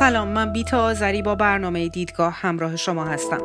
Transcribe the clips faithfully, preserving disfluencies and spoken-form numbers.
سلام، من بیتا آذری با برنامه دیدگاه همراه شما هستم.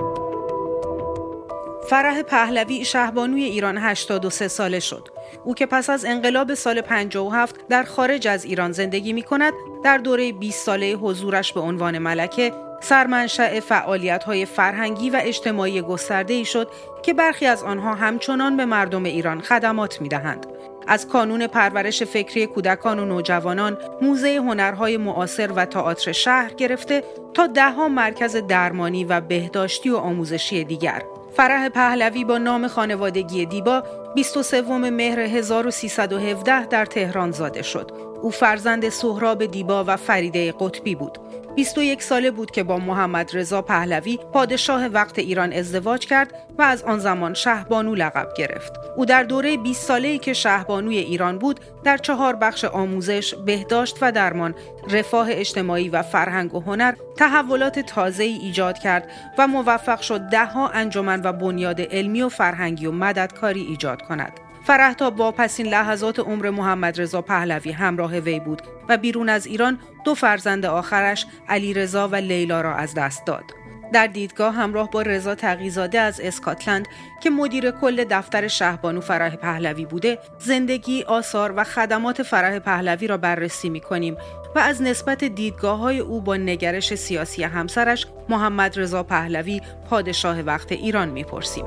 فرح پهلوی شهبانوی ایران هشتاد و سه ساله شد. او که پس از انقلاب سال پنجاه و هفت در خارج از ایران زندگی می کند، در دوره بیست ساله حضورش به عنوان ملکه سرمنشأ فعالیت‌های فرهنگی و اجتماعی گسترده‌ای شد که برخی از آنها همچنان به مردم ایران خدمات می‌دهند. از کانون پرورش فکری کودکان و نوجوانان، موزه هنرهای معاصر و تئاتر شهر گرفته تا ده‌ها مرکز درمانی و بهداشتی و آموزشی دیگر. فرح پهلوی با نام خانوادگی دیبا بیست و سوم مهر هزار و سیصد و هفده در تهران زاده شد. او فرزند سهراب دیبا و فریده قطبی بود. بیست و یک ساله بود که با محمد رضا پهلوی پادشاه وقت ایران ازدواج کرد و از آن زمان شهبانو لقب گرفت. او در دوره بیست ساله‌ای که شهبانوی ایران بود در چهار بخش آموزش، بهداشت و درمان، رفاه اجتماعی و فرهنگ و هنر تحولات تازه‌ای ایجاد کرد و موفق شد ده‌ها انجمن و بنیاد علمی و فرهنگی و مددکاری ایجاد کند. فرح تا واپسین لحظات عمر محمد رضا پهلوی همراه وی بود و بیرون از ایران دو فرزند آخرش علی رضا و لیلا را از دست داد. در دیدگاه همراه با رضا تقی‌زاده از اسکاتلند که مدیر کل دفتر شهبانو فرح پهلوی بوده، زندگی، آثار و خدمات فرح پهلوی را بررسی می‌کنیم و از نسبت دیدگاه‌های او با نگرش سیاسی همسرش محمد رضا پهلوی پادشاه وقت ایران می‌پرسیم.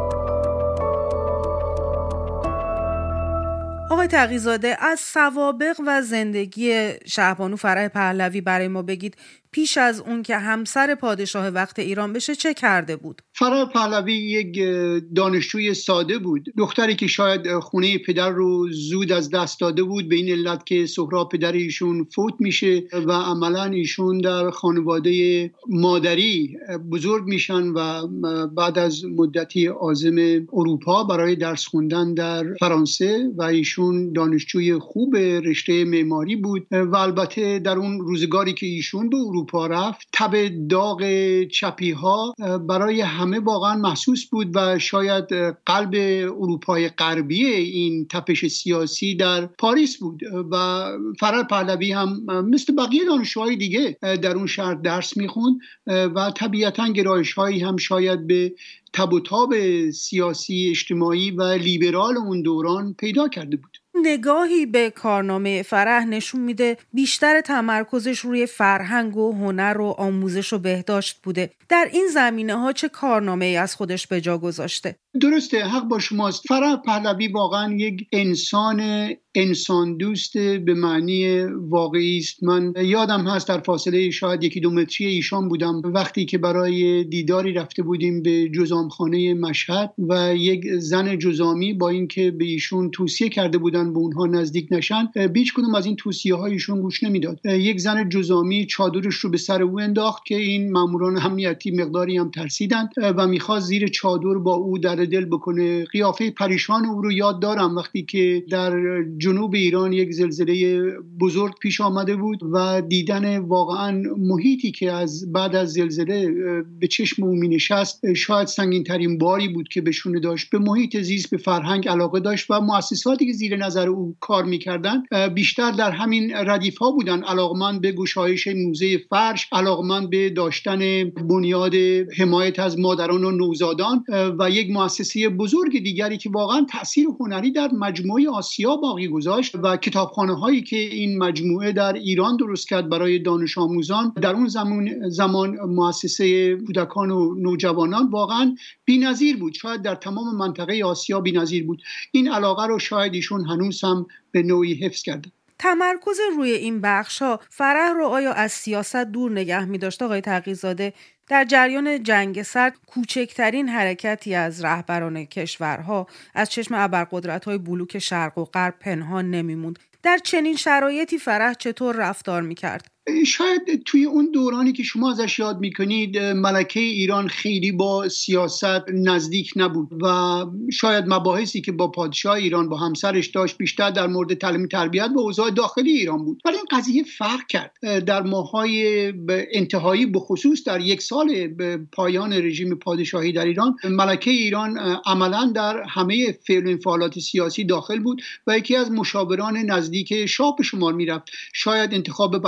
آقای تقی‌زاده، از سوابق و زندگی شهبانو فرح پهلوی برای ما بگید. پیش از اون که همسر پادشاه وقت ایران بشه چه کرده بود؟ فرح پهلوی یک دانشجوی ساده بود، دختری که شاید خونه پدر رو زود از دست داده بود، به این علت که سهراب پدر ایشون فوت میشه و عملا ایشون در خانواده مادری بزرگ میشن و بعد از مدتی عازم اروپا برای درس خوندن در فرانسه و ایشون دانشجوی خوب رشته معماری بود و البته در اون روزگاری که ایشون به اروپا رفت، تب داغ چپی ها برای همه واقعا محسوس بود و شاید قلب اروپای غربی این تپش سیاسی در پاریس بود و فرح پهلوی هم مثل بقیه دانشجوهای دیگه در اون شهر درس میخوند و طبیعتاً گرایش‌هایی هم شاید به تب و تاب سیاسی، اجتماعی و لیبرال اون دوران پیدا کرده بود. نگاهی به کارنامه فرح نشون میده بیشتر تمرکزش روی فرهنگ و هنر و آموزش و بهداشت بوده. در این زمینه‌ها چه کارنامه‌ای از خودش به جا گذاشته؟ درسته، حق با شماست. فرح پهلوی واقعا یک انسان انسان دوست به معنی واقعی است. من یادم هست در فاصله شاید یکی دو متری ایشان بودم وقتی که برای دیداری رفته بودیم به جذامخانه مشهد و یک زن جذامی با اینکه به ایشون توصیه کرده بودن به اونها نزدیک نشن، هیچ کدوم از این توصیه های ایشون گوش نمیداد. یک زن جذامی چادرش رو به سر او انداخت که این ماموران امنیتی مقداری هم ترسیدند و میخواست زیر چادر با او در دل بکنه. قیافه پریشان او رو یاد دارم وقتی که در جنوب ایران یک زلزله بزرگ پیش آمده بود و دیدن واقعا محیطی که از بعد از زلزله به چشم او می نشست شاید سنگین ترین باری بود که بهشون داشت. به محیط زیست، به فرهنگ علاقه داشت و مؤسساتی که زیر نظر او کار میکردن بیشتر در همین ردیف ها بودن، علاقمند به گشایش موزه فرش، علاقمند به داشتن بنیاد حمایت از مادران و نوزادان و یک مؤسسه بزرگ دیگری که واقعا تأثیر هنری در مجموعه آسیا باقی گذاشت و کتابخانه هایی که این مجموعه در ایران درست کرد برای دانش آموزان. در اون زمان زمان مؤسسه کودکان و نوجوانان واقعا بی‌نظیر بود، شاید در تمام منطقه آسیا بی‌نظیر بود. این علاقه رو شاید ایشون هنوز هم به نوعی حفظ کرده. تمرکز روی این بخش‌ها فرح رو آیا از سیاست دور نگه می‌داشت آقای تقی‌زاده؟ در جریان جنگ سرد کوچکترین حرکتی از رهبران کشورها از چشم ابرقدرت‌های بلوک شرق و غرب پنهان نمی‌موند. در چنین شرایطی فرح چطور رفتار می‌کرد؟ شاید توی اون دورانی که شما ازش یاد میکنید ملکه ایران خیلی با سیاست نزدیک نبود و شاید مباحثی که با پادشاه ایران با همسرش داشت بیشتر در مورد تعلیم تربیت و اوضاع داخلی ایران بود. ولی این قضیه فرق کرد در ماه‌های انتهایی، بخصوص در یک سال پایان رژیم پادشاهی در ایران. ملکه ایران عملاً در همه فعل و انفعالات سیاسی داخل بود و یکی از مشاوران نزدیک شاه به شمار میرفت. شاید انتخاب بختیار به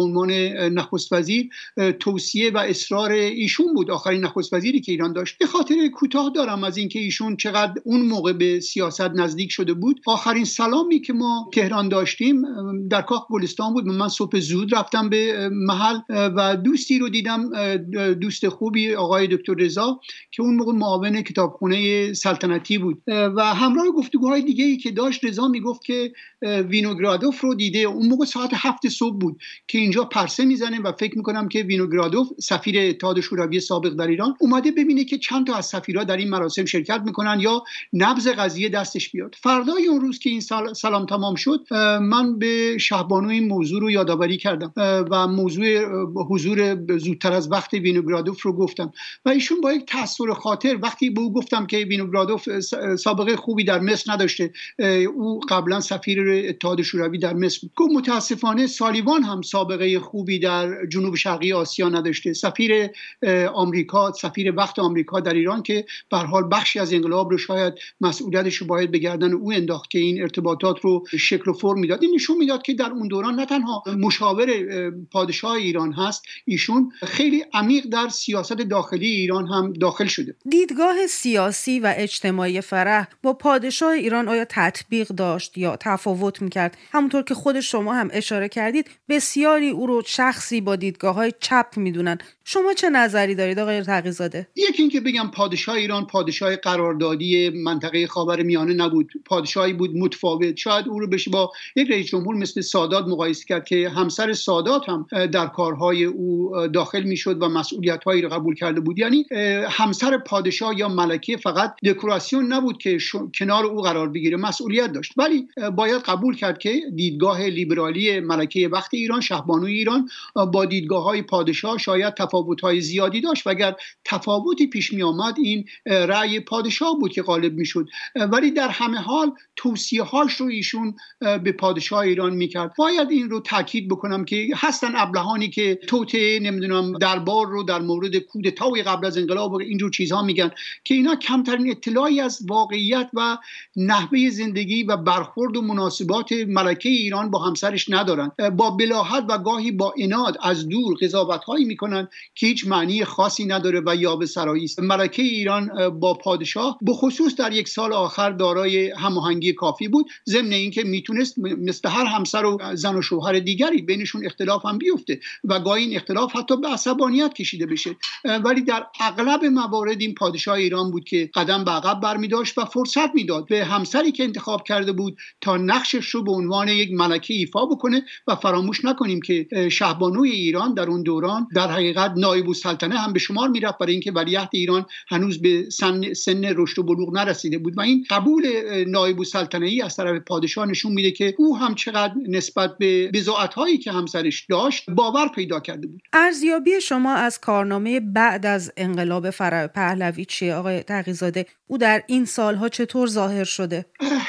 عنوان نخست وزیر توصیه و اصرار ایشون بود، آخرین نخست وزیری که ایران داشت. به خاطر کوتاه دارم از اینکه ایشون چقدر اون موقع به سیاست نزدیک شده بود. آخرین سلامی که ما تهران داشتیم در کاخ گلستان بود. من صبح زود رفتم به محل و دوستی رو دیدم، دوست خوبی آقای دکتر رضا که اون موقع معاون کتابخونه سلطنتی بود و همراه گفتگوهای دیگه‌ای که داشت رضا میگفت که وینوگرادوف رو دیده. اون موقع ساعت هفت صبح بود که اینجا پرسه میزنه و فکر میکنم که وینوگرادوف سفیر اتحاد شوروی سابق در ایران اومده ببینه که چند تا از سفیرها در این مراسم شرکت میکنن یا نبض قضیه دستش بیاد. فردای اون روز که این سلام تمام شد من به شهبانو این موضوع رو یادآوری کردم و موضوع حضور زودتر از وقت وینوگرادوف رو گفتم و ایشون با یک تأثیر خاطر وقتی به او گفتم که وینوگرادوف سابقه خوبی در مصر نداشته، او قبلا سفیر اتحاد شوروی در مصر بود، گفت متاسفانه سالیوان هم سابقه خوبی در جنوب شرقی آسیا نداشته، سفیر آمریکا، سفیر وقت آمریکا در ایران که به هر حال بخشی از انقلاب رو شاید مسئولیتش رو باید به گردن او انداخت که این ارتباطات رو شکل و فرم میداد. این نشون میداد که در اون دوران نه تنها مشاور پادشاه ایران هست، ایشون خیلی عمیق در سیاست داخلی ایران هم داخل شده. دیدگاه سیاسی و اجتماعی فرح با پادشاه ایران آیا تطبیق داشت یا تفاوت میکرد؟ همونطور که خود شما هم اشاره کردید بسیاری او رو شخصی با دیدگاه‌های چپ میدونن. شما چه نظری دارید آقای تقی‌زاده؟ یکی این که بگم پادشاه ایران پادشاه قراردادی منطقه خاورمیانه نبود، پادشاهی بود متفاوت. شاید او رو بشه با یک رئیس جمهور مثل سادات مقایسه کرد که همسر سادات هم در کارهای او داخل میشد و مسئولیت‌هایی رو قبول کرده بود. یعنی همسر پادشاه یا ملکه فقط دکوراسیون نبود که کنار او قرار بگیره، مسئولیت داشت. ولی باید قبول کرد که دیدگاه لیبرالی ملکه وقت ایران، شهبانوی ایران، با دیدگاه‌های پادشاه شاید تفاوت‌های زیادی داشت و اگر تفاوتی پیش می آمد این رأی پادشاه بود که غالب میشد. ولی در همه حال توصیه‌هاش رو ایشون به پادشاه ایران میکرد. باید این رو تاکید بکنم که هستن ابلهانی که توته نمیدونم دربار رو در مورد کودتای قبل از انقلاب و اینجور چیزها میگن که اینا کمترین اطلاعی از واقعیت و نحوه زندگی و برخورد و مناسبات ملکه ایران با همسرش ندارن. با بلاهت و گاهی با عناد از دور قضاوت‌هایی میکنن که هیچ معنی خاصی نداره و یاوه‌سرایی است. ملکه ایران با پادشاه به خصوص در یک سال آخر دارای هماهنگی کافی بود، ضمن اینکه میتونست مثل هر همسر و زن و شوهر دیگری بینشون اختلاف هم بیفته و گاهی این اختلاف حتی به عصبانیت کشیده بشه. ولی در اغلب موارد این پادشاه ایران بود که قدم به عقب برمی‌داشت و فرصت میداد به همسری که انتخاب کرده بود تا نقشش رو به عنوان یک ملکه ایفا بکنه. و فراموش نکنیم که شهبانوی ایران در اون دوران در حقیقت نایب السلطنه هم به شمار میرفت، برای اینکه ولیعهد ایران هنوز به سن سن رشد و بلوغ نرسیده بود و این قبول نایب السلطنه‌ای از طرف پادشاه نشون میده که او هم چقدر نسبت به بضاعت‌هایی که همسرش داشت باور پیدا کرده بود. ارزیابی شما از کارنامه بعد از انقلاب فرح پهلوی چیه آقای تقی‌زاده؟ او در این سالها چطور ظاهر شده؟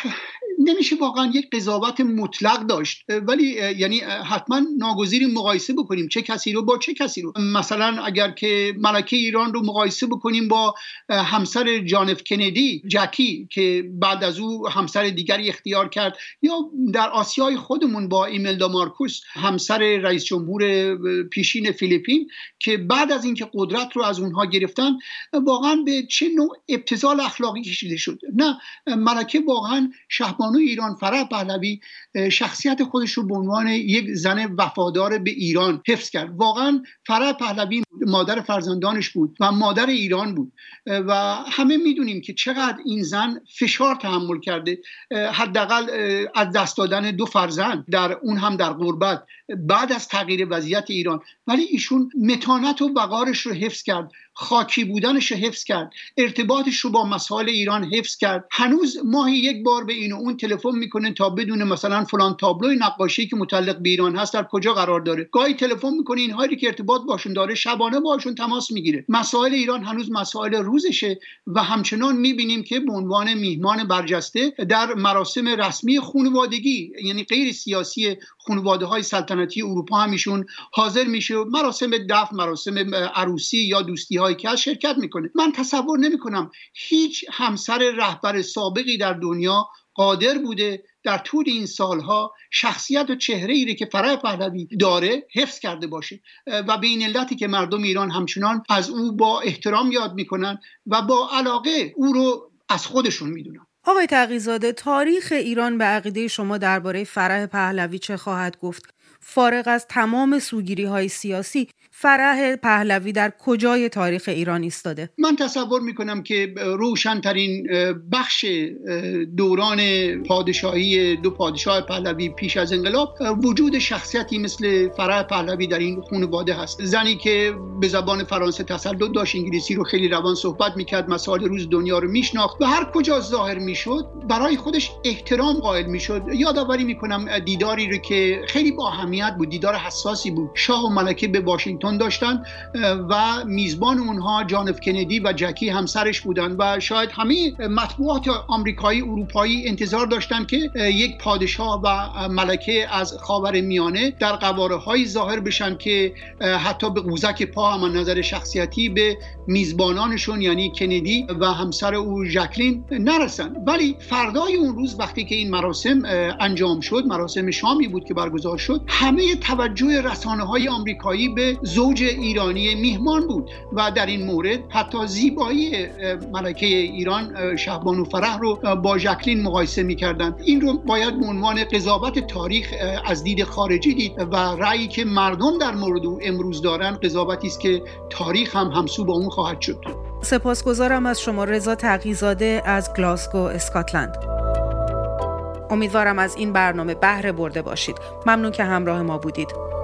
نمیشه واقعا یک قضاوت مطلق داشت، ولی یعنی حتما ناگزیر مقایسه بکنیم چه کسی رو با چه کسی رو. مثلا اگر که ملکه ایران رو مقایسه بکنیم با همسر جان اف کندی، جکی، که بعد از او همسر دیگری اختیار کرد، یا در آسیای خودمون با ایملدا مارکوس همسر رئیس جمهور پیشین فیلیپین که بعد از اینکه قدرت رو از اونها گرفتن واقعا به چه نوع ابتذال اخلاقی کشیده شد. نه، ملکه واقعا شهبانوی ایران فرح پهلوی شخصیت خودش رو به عنوان یک زن وفادار به ایران حفظ کرد. واقعا فرح پهلوی مادر فرزندانش بود و مادر ایران بود و همه میدونیم که چقدر این زن فشار تحمل کرده، حداقل از دست دادن دو فرزند، در اون هم در غربت بعد از تغییر وضعیت ایران. ولی ایشون متانت و وقارش رو حفظ کرد، خاکی بودنش رو حفظ کرد، ارتباطش رو با مسائل ایران حفظ کرد. هنوز ماهی یک بار به این و اون تلفن میکنه تا بدون مثلا فلان تابلوی نقاشی که متعلق به ایران هست در کجا قرار داره. گاهی تلفن میکنه اینهایی که ارتباط باشون داره شبانه باشون تماس میگیره. مسائل ایران هنوز مسائل روزشه و همچنان میبینیم که به عنوان میهمان برجسته در مراسم رسمی خانوادگی، یعنی غیر سیاسی خانواده‌های سلطنتی اروپا هم ایشون حاضر میشه، مراسم دفن، مراسم عروسی یا دوستی‌های که شرکت میکنه. من تصور نمیکنم هیچ همسر رهبر سابقی در دنیا قادر بوده در طول این سالها شخصیت و چهره‌ای رو که فرح پهلوی داره حفظ کرده باشه و به این علتی که مردم ایران همچنان از او با احترام یاد میکنن و با علاقه او رو از خودشون میدونن. آقای تقی‌زاده، تاریخ ایران به عقیده شما درباره فرح پهلوی چه خواهد گفت؟ فارغ از تمام سوگیری‌های سیاسی، فرح پهلوی در کجای تاریخ ایران ایستاده؟ من تصور میکنم که روشن‌ترین بخش دوران پادشاهی دو پادشاه پهلوی پیش از انقلاب وجود شخصیتی مثل فرح پهلوی در این خانواده هست. زنی که به زبان فرانسه تسلط داشت، انگلیسی رو خیلی روان صحبت میکرد، مسائل روز دنیا رو میشناخت و هر کجا ظاهر میشد برای خودش احترام قائل میشد. یادآوری میکنم دیداری رو که خیلی با اهمیت بود، دیدار حساسی بود، شاه و ملکه به واشنگتن داشتن و میزبان اونها جان اف کندی و جکی همسرش بودن و شاید همه مطبوعات آمریکایی اروپایی انتظار داشتن که یک پادشاه و ملکه از خاورمیانه در قواره‌های ظاهر بشن که حتی به قوزک پا هم از نظر شخصیتی به میزبانانشون یعنی کندی و همسر او ژاکلین نرسن. ولی فردای اون روز وقتی که این مراسم انجام شد، مراسم شامی بود که برگزار شد، همه توجه رسانه‌های آمریکایی به زوج ایرانی میهمان بود و در این مورد حتی زیبایی ملکه ایران شهبانو فرح رو با ژاکلین مقایسه می‌کردند. این رو باید به عنوان قضاوت تاریخ از دید خارجی دید و رأیی که مردم در مورد او امروز دارن قضاوتی است که تاریخ هم همسو با اون خواهد شد. سپاسگزارم از شما رضا تقی‌زاده از گلاسگو، اسکاتلند. امیدوارم از این برنامه بهره برده باشید. ممنون که همراه ما بودید.